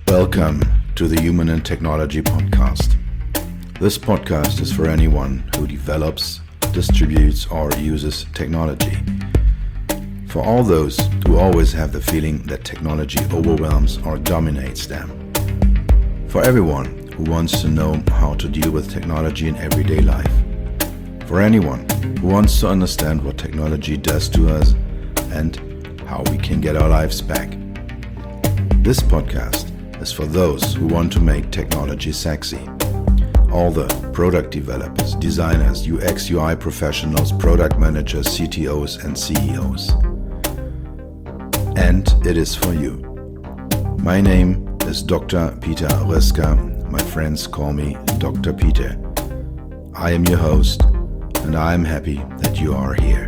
Welcome to the Human and Technology Podcast. This podcast is for anyone who develops, distributes, or uses technology. For all those who always have the feeling that technology overwhelms or dominates them. For everyone who wants to know how to deal with technology in everyday life. For anyone who wants to understand what technology does to us and how we can get our lives back. This podcast is for those who want to make technology sexy. All the product developers, designers, UX, UI professionals, product managers, CTOs, and CEOs. And it is for you. My name is Dr. Peter Röska. My friends call me Dr. Peter. I am your host, and I am happy that you are here.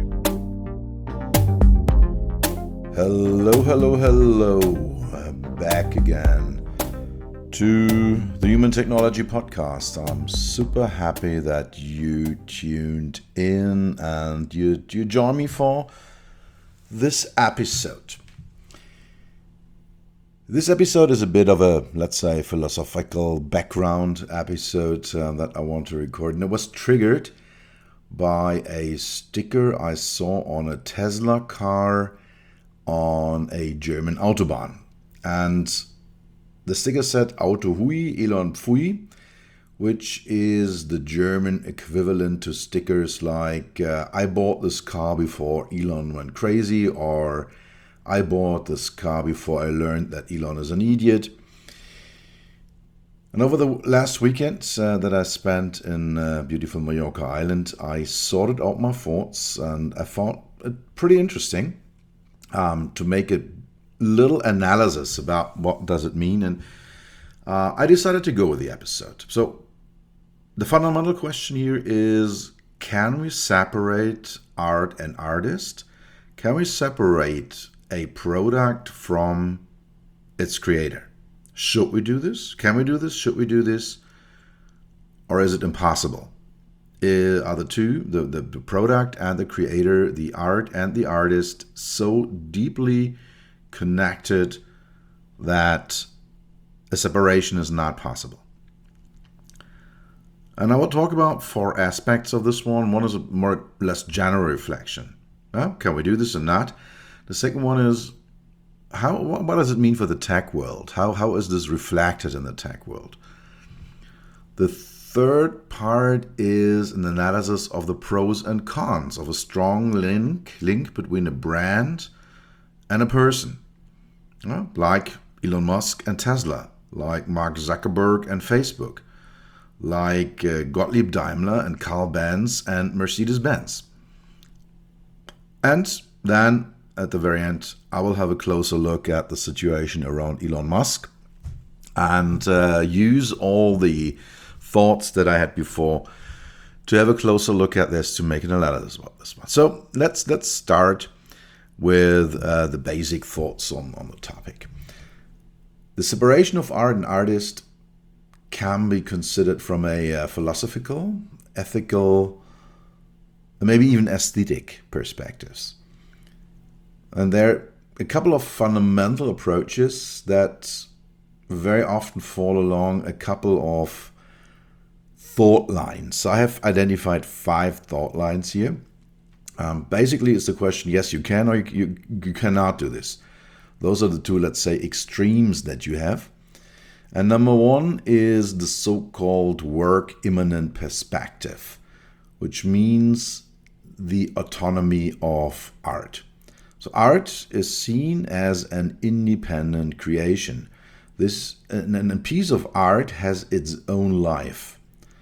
Hello. Back again to the Human Technology Podcast. I'm super happy that you tuned in and you join me for this episode. This episode is a bit of a, let's say, philosophical background episode that I want to record. And it was triggered by a sticker I saw on a Tesla car on a German Autobahn. And the sticker said Auto Hui, Elon Pfui, which is the German equivalent to stickers like I bought this car before Elon went crazy, or I bought this car before I learned that Elon is an idiot. And over the last weekend that I spent in beautiful Mallorca Island, I sorted out my thoughts, and I found it pretty interesting to make a little analysis about what does it mean, and I decided to go with the episode. So the fundamental question here is, can we separate art and artist? Can we separate a product from its creator? Should we do this? Can we do this? Should we do this? Or is it impossible? Are the two, the product and the creator, the art and the artist, so deeply connected that a separation is not possible? And I will talk about four aspects of this one. One is a more or less general reflection. Can we do this or not? The second one is, what does it mean for the tech world? How is this reflected in the tech world? The third part is an analysis of the pros and cons of a strong link between a brand and a person, like Elon Musk and Tesla, like Mark Zuckerberg and Facebook, like Gottlieb Daimler and Carl Benz and Mercedes-Benz. And then at the very end, I will have a closer look at the situation around Elon Musk and use all the thoughts that I had before to have a closer look at this, to make an analysis about this one. So let's start with the basic thoughts on the topic. The separation of art and artist can be considered from a philosophical, ethical, maybe even aesthetic perspectives. And there are a couple of fundamental approaches that very often fall along a couple of thought lines. So I have identified 5 thought lines here. Basically, it's the question, yes, you can or you cannot do this. Those are the two, let's say, extremes that you have. And number 1 is the so-called work-immanent perspective, which means the autonomy of art. So art is seen as an independent creation. A piece of art has its own life.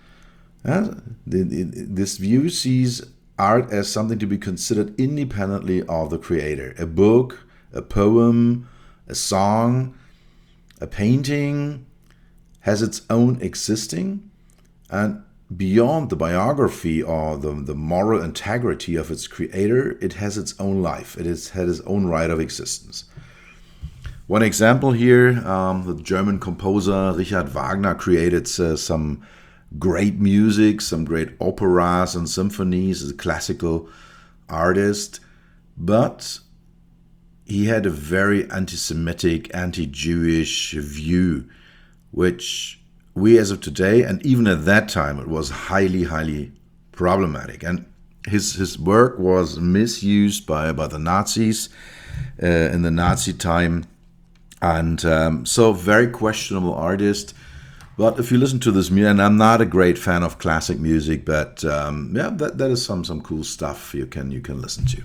This view sees art as something to be considered independently of the creator. A book, a poem, a song, a painting has its own existing, and beyond the biography or the moral integrity of its creator, it has its own life. It has had its own right of existence. One example here, the German composer Richard Wagner created some great music, some great operas and symphonies as a classical artist, but he had a very anti-Semitic, anti-Jewish view, which we as of today, and even at that time, it was highly, highly problematic. And his work was misused by the Nazis in the Nazi time. And so very questionable artist. But if you listen to this music, and I'm not a great fan of classic music, but yeah, that is some cool stuff you can listen to.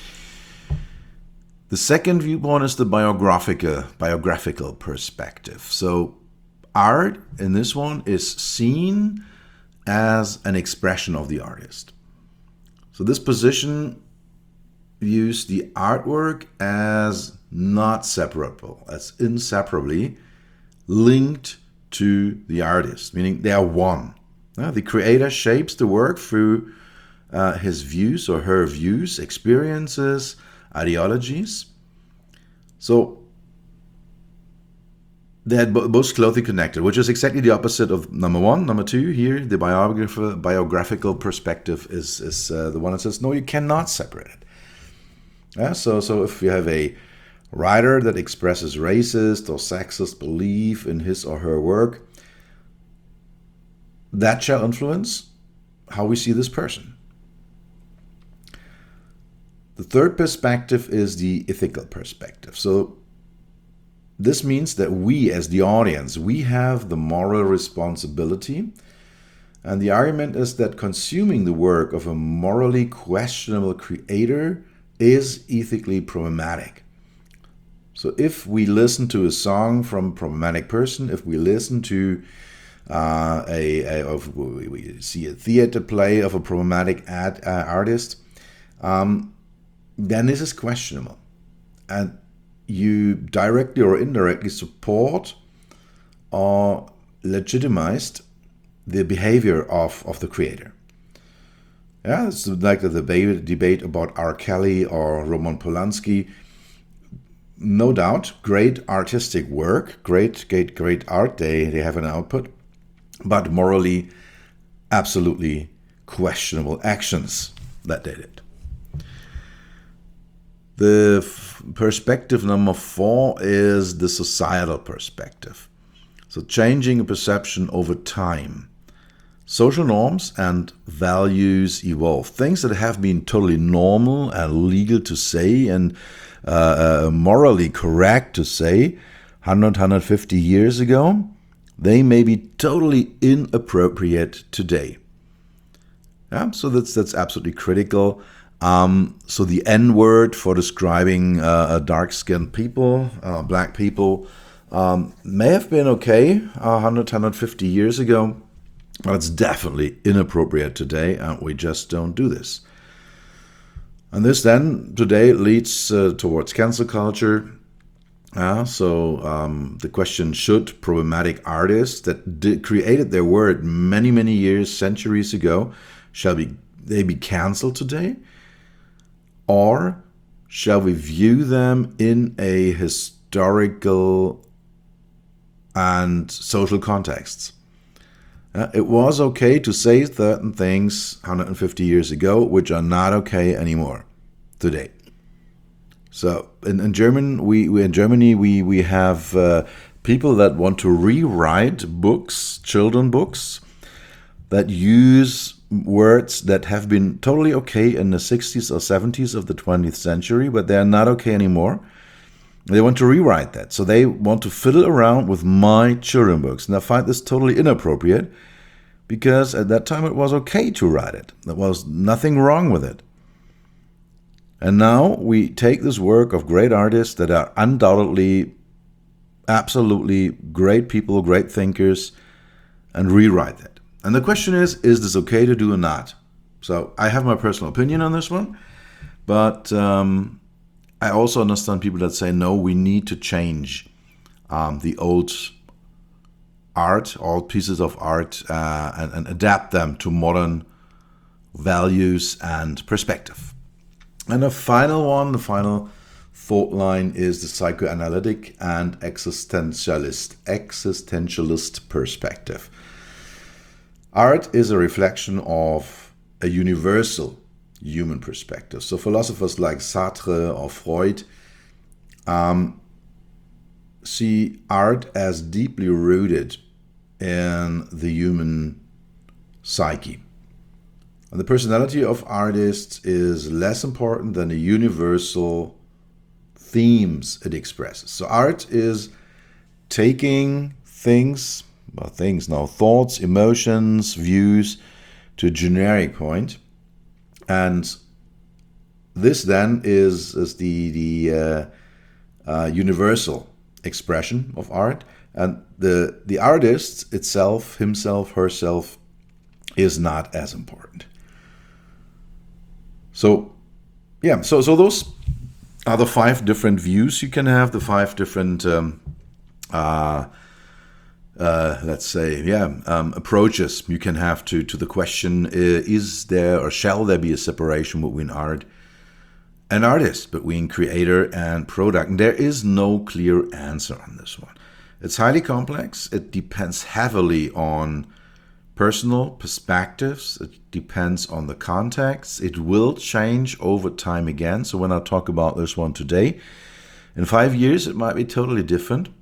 The second viewpoint is the biographical perspective. So art in this one is seen as an expression of the artist. So this position views the artwork as not separable, as inseparably linked to the artist, meaning they are one. The creator shapes the work through his views or her views, experiences, ideologies. So they're both closely connected, which is exactly the opposite of number one. Number two, here, the biographical perspective is the one that says, no, you cannot separate it. Yeah, so if you have a writer that expresses racist or sexist belief in his or her work, that shall influence how we see this person. The third perspective is the ethical perspective. So this means that we, as the audience, we have the moral responsibility. And the argument is that consuming the work of a morally questionable creator is ethically problematic. So if we listen to a song from a problematic person, if we listen to we see a theater play of a problematic artist, then this is questionable. And you directly or indirectly support or legitimized the behavior of the creator. Yeah, it's like the debate about R. Kelly or Roman Polanski. No doubt, great artistic work, great art, they have an output, but morally, absolutely questionable actions that they did. The perspective number 4 is the societal perspective. So changing a perception over time. Social norms and values evolve. Things that have been totally normal and legal to say and morally correct to say 150 years ago, they may be totally inappropriate today. Yeah, so that's absolutely critical. So the N-word for describing dark-skinned people, black people, may have been okay 150 years ago, but it's definitely inappropriate today, and we just don't do this. And this then today leads towards cancel culture. So the question, should problematic artists that created their word many, many years, centuries ago, they be canceled today? Or shall we view them in a historical and social context? It was okay to say certain things 150 years ago, which are not okay anymore today. So in Germany, we have people that want to rewrite books, children books, that use words that have been totally okay in the 60s or 70s of the 20th century, but they're not okay anymore. They want to rewrite that. So they want to fiddle around with my children books. And I find this totally inappropriate because at that time it was okay to write it. There was nothing wrong with it. And now we take this work of great artists that are undoubtedly, absolutely great people, great thinkers, and rewrite it. And the question is this okay to do or not? So I have my personal opinion on this one, but I also understand people that say, no, we need to change the old art, old pieces of art, and adapt them to modern values and perspective. And the final one, the final thought line is the psychoanalytic and existentialist perspective. Art is a reflection of a universal human perspective. So philosophers like Sartre or Freud, see art as deeply rooted in the human psyche. And the personality of artists is less important than the universal themes it expresses. So art is taking thoughts, emotions, views to a generic point, and this then is the universal expression of art, and the artist itself, himself, herself, is not as important. So those are the 5 different views you can have, the 5 different approaches you can have to the question: is there or shall there be a separation between art and artist, between creator and product? And there is no clear answer on this one. It's highly complex. It depends heavily on personal perspectives. It depends on the context. It will change over time again. So when I talk about this one today, in 5 years, it might be totally different.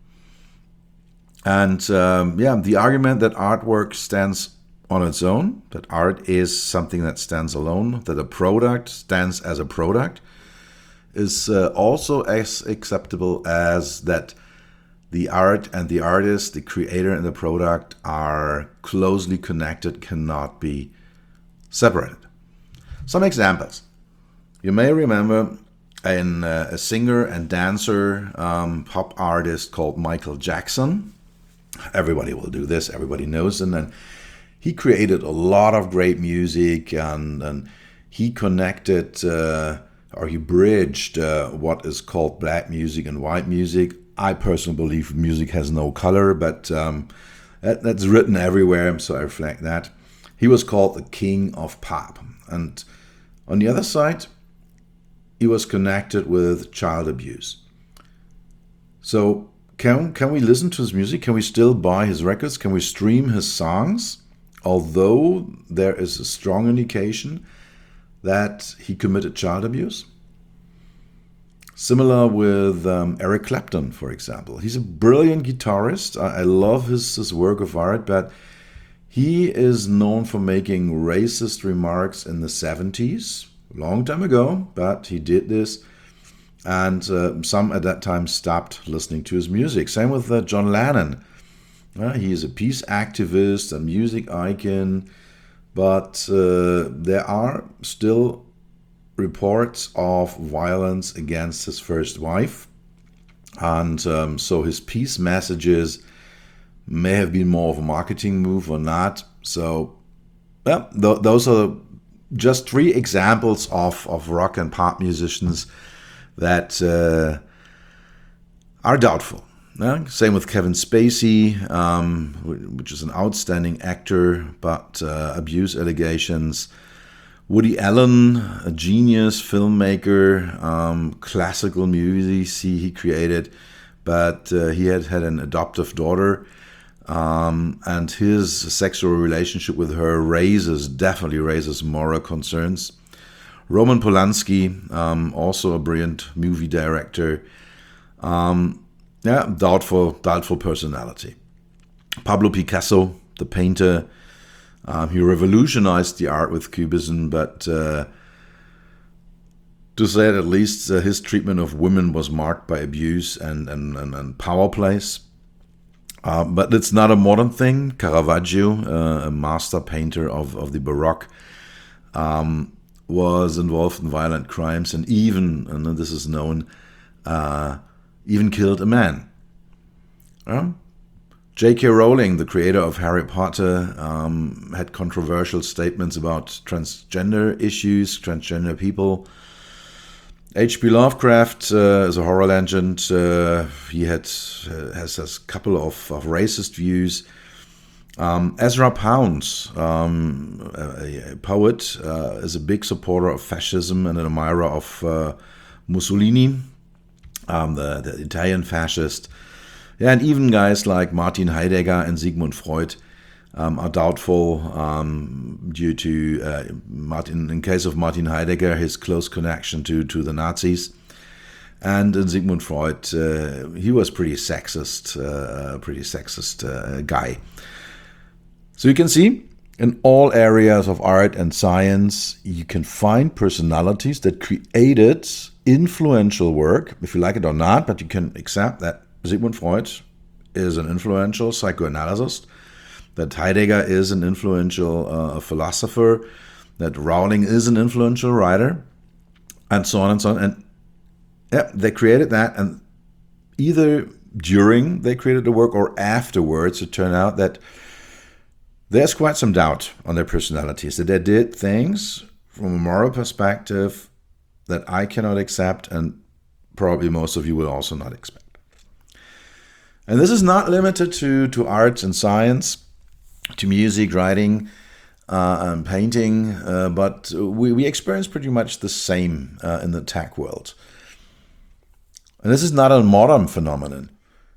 And the argument that artwork stands on its own, that art is something that stands alone, that a product stands as a product, is also as acceptable as that the art and the artist, the creator and the product are closely connected, cannot be separated. Some examples. You may remember a singer and dancer, pop artist called Michael Jackson. Everybody will do this, everybody knows him. And he created a lot of great music, and he connected or he bridged what is called black music and white music. I personally believe music has no color, but that's written everywhere, so I reflect that. He was called the king of pop. And on the other side, he was connected with child abuse. So can we listen to his music? Can we still buy his records? Can we stream his songs? Although there is a strong indication that he committed child abuse. Similar with Eric Clapton, for example. He's a brilliant guitarist. I love his work of art, but he is known for making racist remarks in the 70s, a long time ago, but he did this. And some at that time stopped listening to his music. Same with John Lennon. He is a peace activist, a music icon, but there are still reports of violence against his first wife. And so his peace messages may have been more of a marketing move or not. So those are just 3 examples of rock and pop musicians that are doubtful. Same with Kevin Spacey, which is an outstanding actor, but abuse allegations. Woody Allen, a genius filmmaker, classical music he created, but he had an adoptive daughter, and his sexual relationship with her definitely raises moral concerns. Roman Polanski, also a brilliant movie director, doubtful personality. Pablo Picasso, the painter, he revolutionized the art with Cubism, but to say it at least, his treatment of women was marked by abuse and power plays. But it's not a modern thing. Caravaggio, a master painter of the Baroque, was involved in violent crimes and even, and this is known, even killed a man. J.K. Rowling, the creator of Harry Potter, had controversial statements about transgender issues, transgender people. H.P. Lovecraft is a horror legend. He has a couple of racist views. Ezra Pound, a poet, is a big supporter of fascism and an admirer of Mussolini, the Italian fascist. Yeah, and even guys like Martin Heidegger and Sigmund Freud are doubtful due to in case of Martin Heidegger, his close connection to the Nazis. And Sigmund Freud, he was pretty sexist guy. So you can see, in all areas of art and science, you can find personalities that created influential work, if you like it or not, but you can accept that Sigmund Freud is an influential psychoanalyst, that Heidegger is an influential philosopher, that Rowling is an influential writer, and so on and so on. And yeah, they created that, and either during they created the work or afterwards, it turned out that there's quite some doubt on their personalities, that they did things from a moral perspective that I cannot accept, and probably most of you will also not expect. And this is not limited to art and science, to music, writing, and painting, but we experience pretty much the same in the tech world. And this is not a modern phenomenon.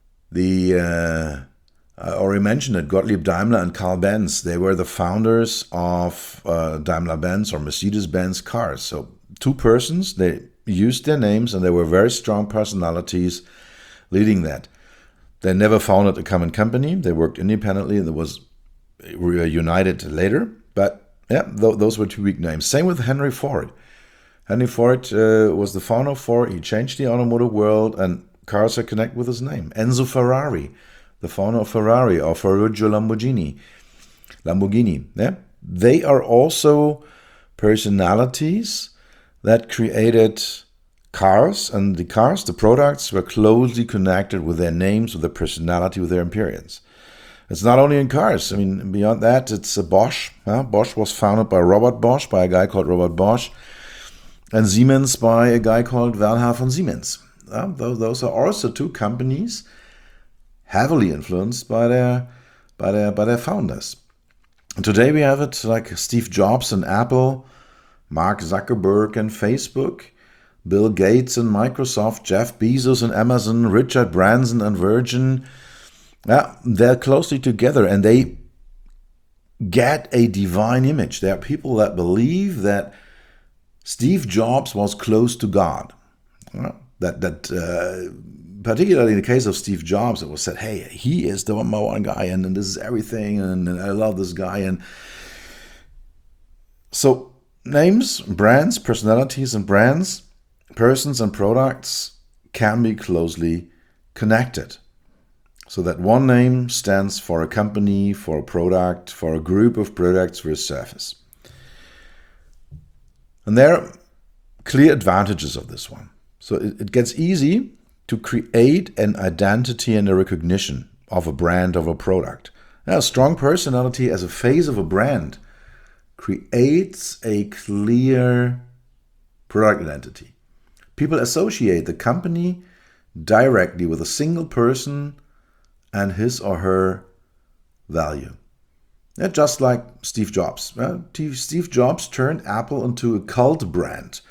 I already mentioned it, Gottlieb Daimler and Carl Benz, they were the founders of Daimler-Benz or Mercedes-Benz cars. So two persons, they used their names, and they were very strong personalities leading that. They never founded a common company. They worked independently, and it was reunited later. But yeah, those were two big names. Same with Henry Ford. Henry Ford was the founder of Ford. He changed the automotive world, and cars are connected with his name. Enzo Ferrari, the founder of Ferrari, or Ferruccio Lamborghini. Yeah? They are also personalities that created cars, and the cars, the products, were closely connected with their names, with their personality, with their appearance. It's not only in cars. I mean, beyond that, it's Bosch. Bosch was founded by Robert Bosch, by a guy called Robert Bosch, and Siemens by a guy called Bernhard von Siemens. Those are also two companies heavily influenced by their founders. And today we have it like Steve Jobs and Apple, Mark Zuckerberg and Facebook, Bill Gates and Microsoft, Jeff Bezos and Amazon, Richard Branson and Virgin. Yeah, they're closely together, and they get a divine image. There are people that believe that Steve Jobs was close to God. Particularly in the case of Steve Jobs, it was said, hey, he is the number one guy, and this is everything, and I love this guy. And so names, brands, personalities and brands, persons and products can be closely connected. So that one name stands for a company, for a product, for a group of products, for a service. And there are clear advantages of this one. So it gets easy to create an identity and a recognition of a brand, of a product. Now, a strong personality as a face of a brand creates a clear product identity. People associate the company directly with a single person and his or her value. Yeah, just like Steve Jobs. Steve Jobs turned Apple into a cult brand.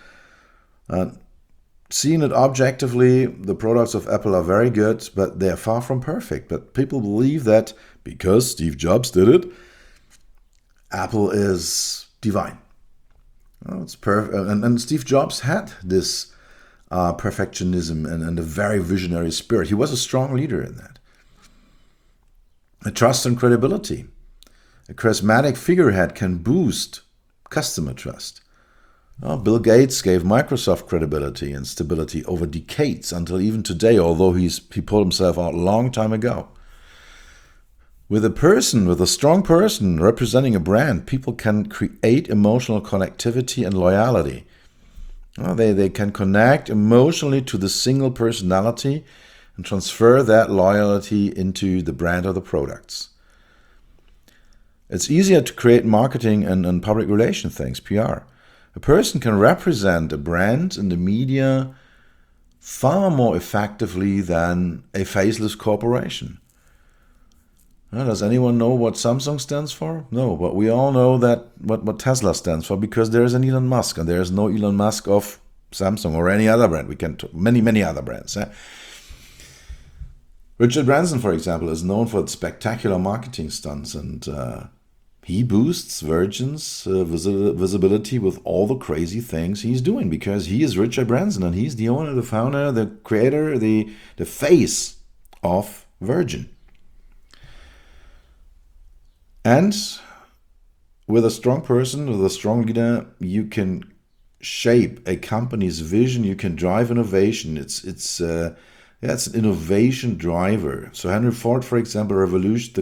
Seeing it objectively, the products of Apple are very good, but they are far from perfect. But people believe that because Steve Jobs did it, Apple is divine. It's perfect. And Steve Jobs had this perfectionism and a very visionary spirit. He was a strong leader in that. A trust and credibility. A charismatic figurehead can boost customer trust. Bill Gates gave Microsoft credibility and stability over decades until even today, although he pulled himself out a long time ago. With a strong person representing a brand, people can create emotional connectivity and loyalty. They can connect emotionally to the single personality and transfer that loyalty into the brand or the products. It's easier to create marketing and public relation things, PR. A person can represent a brand in the media far more effectively than a faceless corporation. Does anyone know what Samsung stands for? No, but we all know that what Tesla stands for, because there is an Elon Musk, and there is no Elon Musk of Samsung or any other brand. We can talk many other brands. Richard Branson, for example, is known for spectacular marketing stunts and he boosts Virgin's visibility with all the crazy things he's doing because he is Richard Branson and he's the owner, the founder, the creator, the face of Virgin. And with a strong person, with a strong leader, you can shape a company's vision. You can drive innovation. It's an innovation driver. So Henry Ford, for example, revolutionized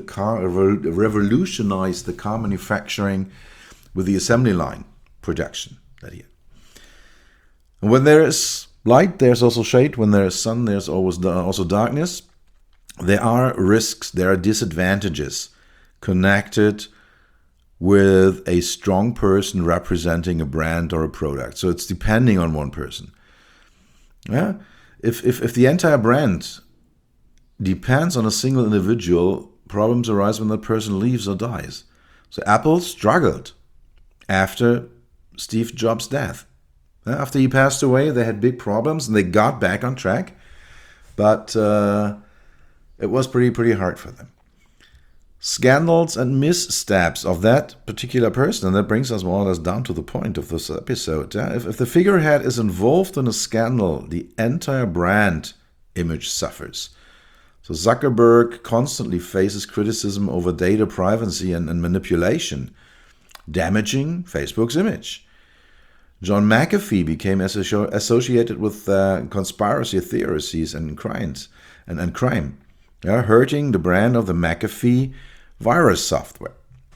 the car manufacturing with the assembly line production that he had. And when there is light, there's also shade. When there is sun, there's always also darkness. There are risks. There are disadvantages connected with a strong person representing a brand or a product. So it's depending on one person. Yeah. If the entire brand depends on a single individual, problems arise when that person leaves or dies. So Apple struggled after Steve Jobs' death. After he passed away, they had big problems and they got back on track. But it was pretty hard for them. Scandals and missteps of that particular person, and that brings us more or less down to the point of this episode. If the figurehead is involved in a scandal, the entire brand image suffers. So Zuckerberg constantly faces criticism over data privacy and manipulation, damaging Facebook's image. John McAfee became associated with conspiracy theories and crimes, hurting the brand of the McAfee virus software.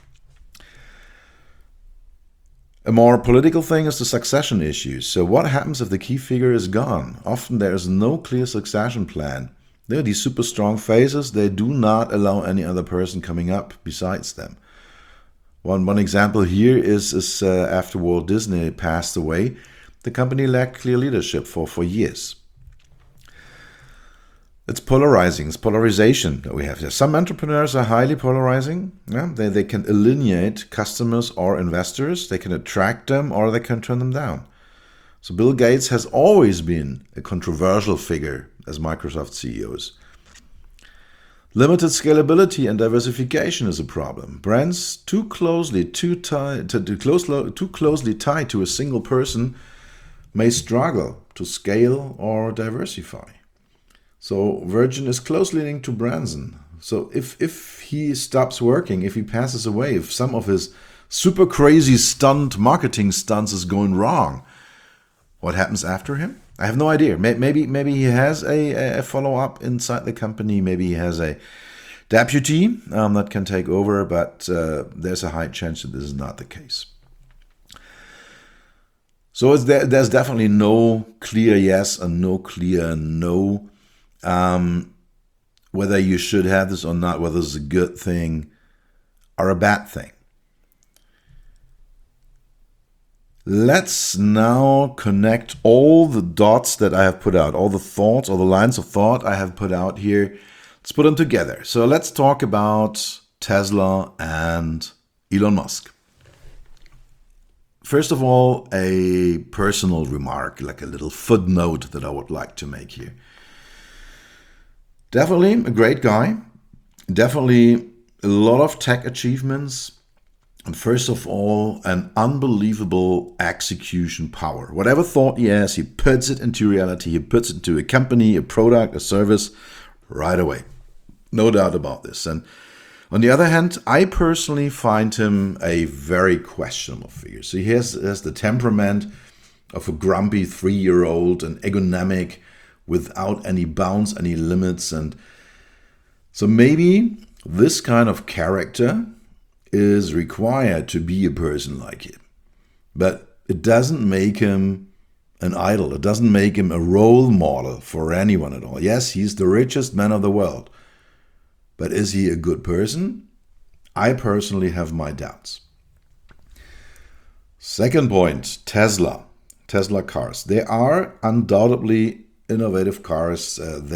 A more political thing is the succession issues. So what happens if the key figure is gone? Often there is no clear succession plan. They're these super strong faces. They do not allow any other person coming up besides them. One example here is after Walt Disney passed away, the company lacked clear leadership for years. It's polarizing. It's polarization that we have here. Some entrepreneurs are highly polarizing. Yeah? They can alienate customers or investors. They can attract them or they can turn them down. So Bill Gates has always been a controversial figure as Microsoft CEOs. Limited scalability and diversification is a problem. Brands too closely tied to a single person may struggle to scale or diversify. So Virgin is closely linked to Branson. So if he stops working, if he passes away, if some of his super crazy marketing stunts is going wrong, what happens after him? I have no idea. Maybe he has a follow-up inside the company. Maybe he has a deputy that can take over, but there's a high chance that this is not the case. So there's definitely no clear yes and no clear no. Whether you should have this or not, whether it's a good thing or a bad thing. Let's now connect all the dots that I have put out, all the thoughts, all the lines of thought I have put out here. Let's put them together. So let's talk about Tesla and Elon Musk. First of all, a personal remark, like a little footnote that I would like to make here. Definitely a great guy, definitely a lot of tech achievements, and first of all, an unbelievable execution power. Whatever thought he has, he puts it into reality, he puts it into a company, a product, a service right away. No doubt about this. And on the other hand, I personally find him a very questionable figure. So he has the temperament of a grumpy 3-year-old, an egonomic, without any bounds, any limits. And so maybe this kind of character is required to be a person like him. But it doesn't make him an idol. It doesn't make him a role model for anyone at all. Yes, he's the richest man of the world. But is he a good person? I personally have my doubts. Second point, Tesla cars. They are undoubtedly innovative cars.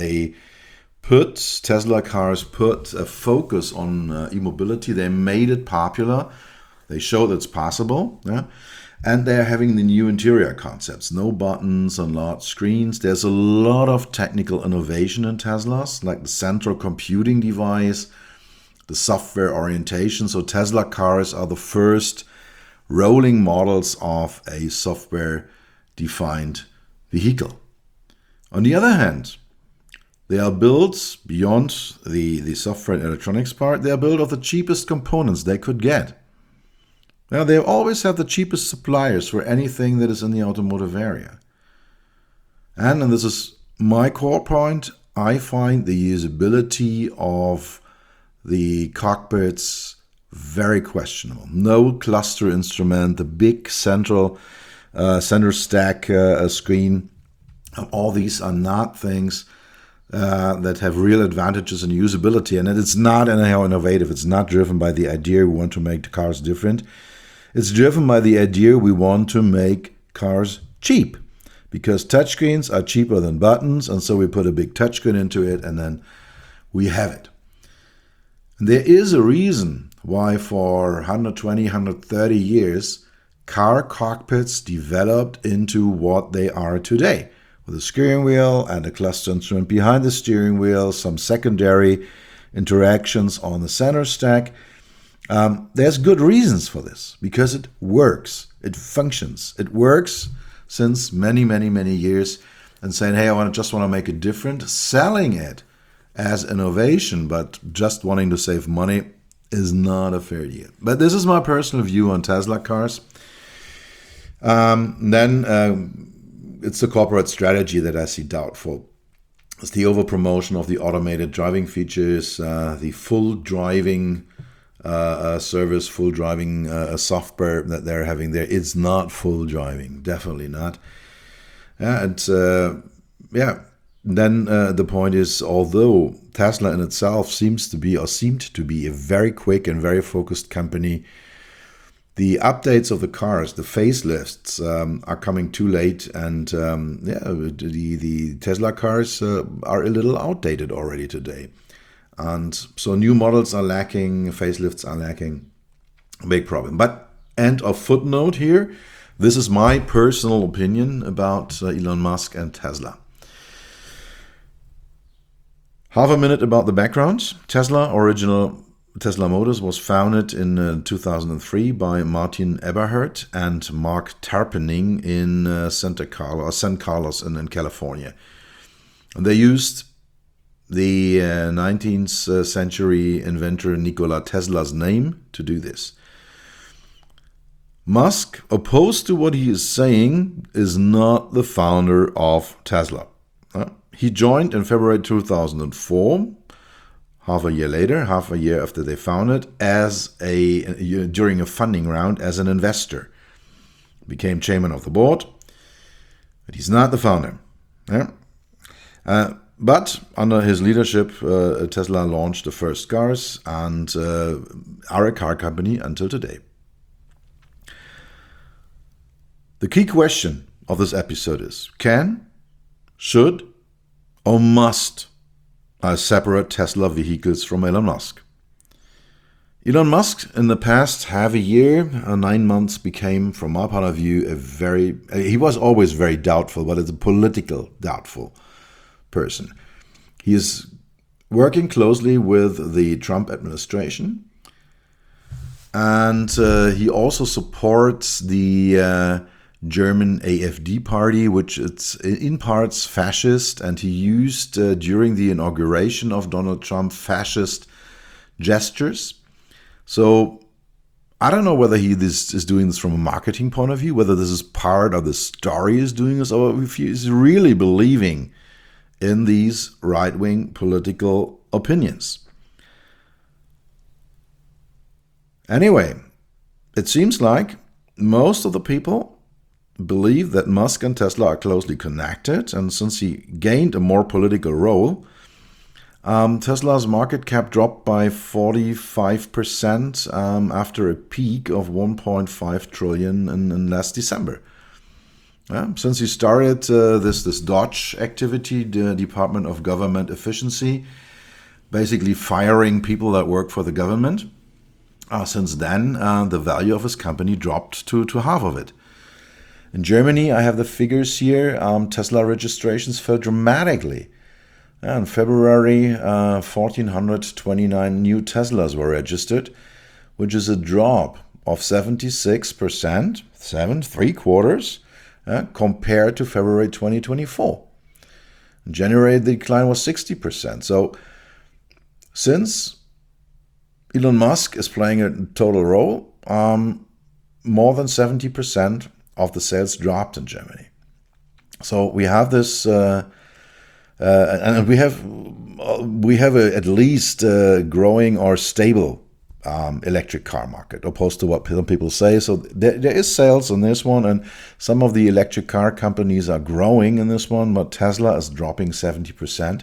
Tesla cars put a focus on e-mobility. They made it popular. They showed it's possible. Yeah? And they're having the new interior concepts. No buttons and large screens. There's a lot of technical innovation in Teslas, like the central computing device, the software orientation. So Tesla cars are the first rolling models of a software-defined vehicle. On the other hand, they are built beyond the software and electronics part. They are built of the cheapest components they could get. Now, they always have the cheapest suppliers for anything that is in the automotive area. And this is my core point, I find the usability of the cockpits very questionable. No cluster instrument, the big center stack screen. All these are not things that have real advantages in usability, and it's not anyhow innovative. It's not driven by the idea we want to make the cars different. It's driven by the idea we want to make cars cheap, because touchscreens are cheaper than buttons, and so we put a big touchscreen into it, and then we have it. And there is a reason why for 120, 130 years, car cockpits developed into what they are today, with a steering wheel and a cluster instrument behind the steering wheel, some secondary interactions on the center stack. There's good reasons for this, because it works, it functions, it works since many, many, many years. And saying, hey, I just want to make it different, selling it as innovation, but just wanting to save money is not a fair deal. But this is my personal view on Tesla cars. It's the corporate strategy that I see doubtful. It's the overpromotion of the automated driving features, the full driving service, full driving software that they're having there. It's not full driving, definitely not. Then the point is, although Tesla in itself seemed to be a very quick and very focused company, the updates of the cars, the facelifts, are coming too late, and the Tesla cars are a little outdated already today. And so new models are lacking, facelifts are lacking. Big problem. But end of footnote here. This is my personal opinion about Elon Musk and Tesla. Half a minute about the background. Original Tesla Motors was founded in 2003 by Martin Eberhard and Mark Tarpenning in San Carlos in California. And they used the 19th century inventor Nikola Tesla's name to do this. Musk, opposed to what he is saying, is not the founder of Tesla. He joined in February 2004, half a year after they founded, during a funding round as an investor. Became chairman of the board, but he's not the founder. But under his leadership, Tesla launched the first cars and are a car company until today. The key question of this episode is, can, should, or must I separate Tesla vehicles from Elon Musk? Elon Musk, in the past half a year, 9 months, became, from my point of view, he was always very doubtful, but it's a political doubtful person. He is working closely with the Trump administration, and he also supports the German AfD party, which it's in parts fascist, and he used during the inauguration of Donald Trump fascist gestures. So I don't know whether he is doing this from a marketing point of view, whether this is part of the story he's doing this, or if he is really believing in these right-wing political opinions. Anyway, it seems like most of the people believe that Musk and Tesla are closely connected, and since he gained a more political role, Tesla's market cap dropped by 45% after a peak of 1.5 trillion in last December. Since he started this DOGE activity, the Department of Government Efficiency, basically firing people that work for the government, since then the value of his company dropped to half of it. In Germany, I have the figures here. Tesla registrations fell dramatically. In February, 1,429 new Teslas were registered, which is a drop of 76%, 3/4, compared to February 2024. In January, the decline was 60%. So since Elon Musk is playing a total role, more than 70% of the sales dropped in Germany. So we have this, and we have at least growing or stable electric car market, opposed to what some people say. So there is sales in this one, and some of the electric car companies are growing in this one, but Tesla is dropping 70%,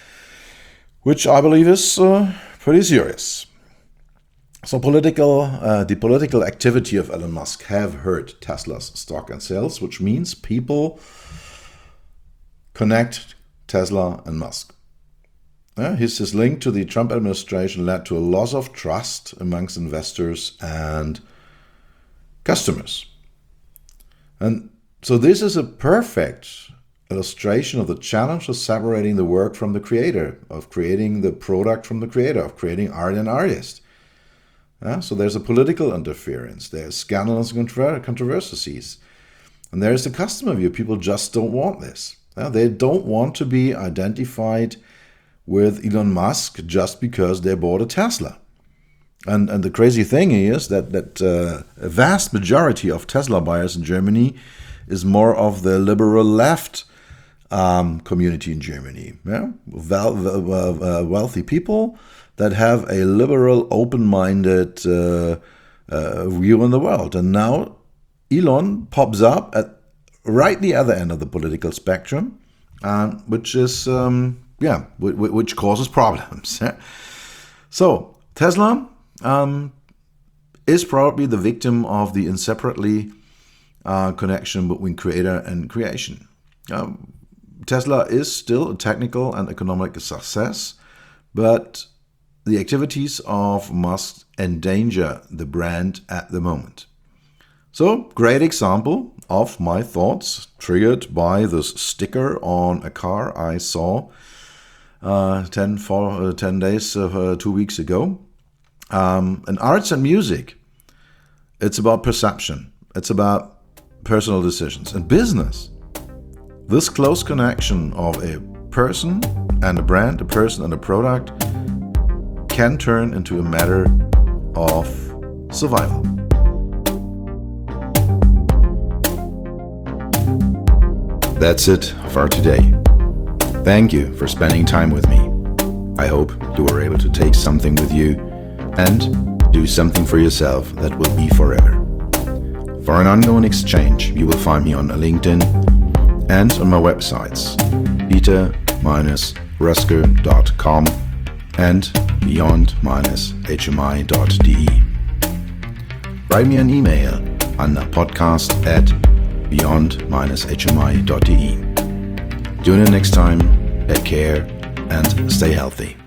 which I believe is pretty serious. So the political activity of Elon Musk have hurt Tesla's stock and sales, which means people connect Tesla and Musk. His link to the Trump administration led to a loss of trust amongst investors and customers. And so this is a perfect illustration of the challenge of separating the work from the creator, of creating the product from the creator, of creating art and artist. So there's a political interference, there's scandalous controversies, and there's the customer view. People just don't want this. They don't want to be identified with Elon Musk just because they bought a Tesla. And the crazy thing is that a vast majority of Tesla buyers in Germany is more of the liberal left community in Germany. Wealthy people that have a liberal, open-minded view on the world. And now Elon pops up at right the other end of the political spectrum, which is which causes problems. So Tesla is probably the victim of the inseparably connection between creator and creation. Tesla is still a technical and economic success, but the activities of Musk endanger the brand at the moment. So, great example of my thoughts triggered by this sticker on a car I saw 10 days, 2 weeks ago. In arts and music, it's about perception. It's about personal decisions. In business, this close connection of a person and a brand, a person and a product, can turn into a matter of survival. That's it for today. Thank you for spending time with me. I hope you were able to take something with you and do something for yourself that will be forever. For an ongoing exchange, you will find me on LinkedIn and on my websites, peter-rusker.com and beyond-hmi.de. Write me an email on podcast@beyond-hmi.de. Tune in next time, take care, and stay healthy.